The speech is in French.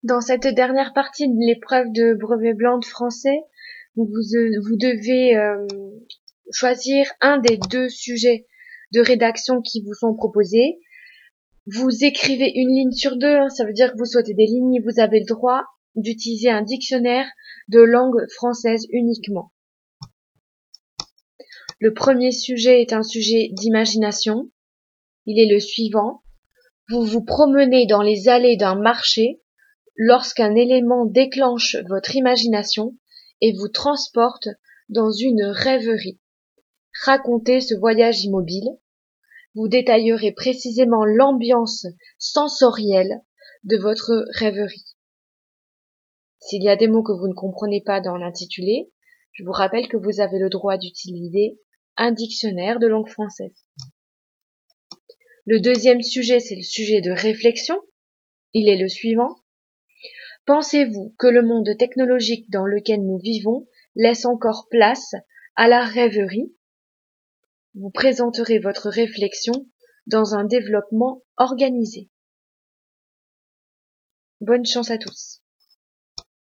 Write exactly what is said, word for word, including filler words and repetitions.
Dans cette dernière partie de l'épreuve de brevet blanc de français, vous, vous devez euh, choisir un des deux sujets de rédaction qui vous sont proposés. Vous écrivez une ligne sur deux, hein, ça veut dire que vous souhaitez des lignes, vous avez le droit d'utiliser un dictionnaire de langue française uniquement. Le premier sujet est un sujet d'imagination. Il est le suivant. Vous vous promenez dans les allées d'un marché lorsqu'un élément déclenche votre imagination et vous transporte dans une rêverie. Racontez ce voyage immobile. Vous détaillerez précisément l'ambiance sensorielle de votre rêverie. S'il y a des mots que vous ne comprenez pas dans l'intitulé, je vous rappelle que vous avez le droit d'utiliser un dictionnaire de langue française. Le deuxième sujet, c'est le sujet de réflexion. Il est le suivant. Pensez-vous que le monde technologique dans lequel nous vivons laisse encore place à la rêverie? Vous présenterez votre réflexion dans un développement organisé. Bonne chance à tous.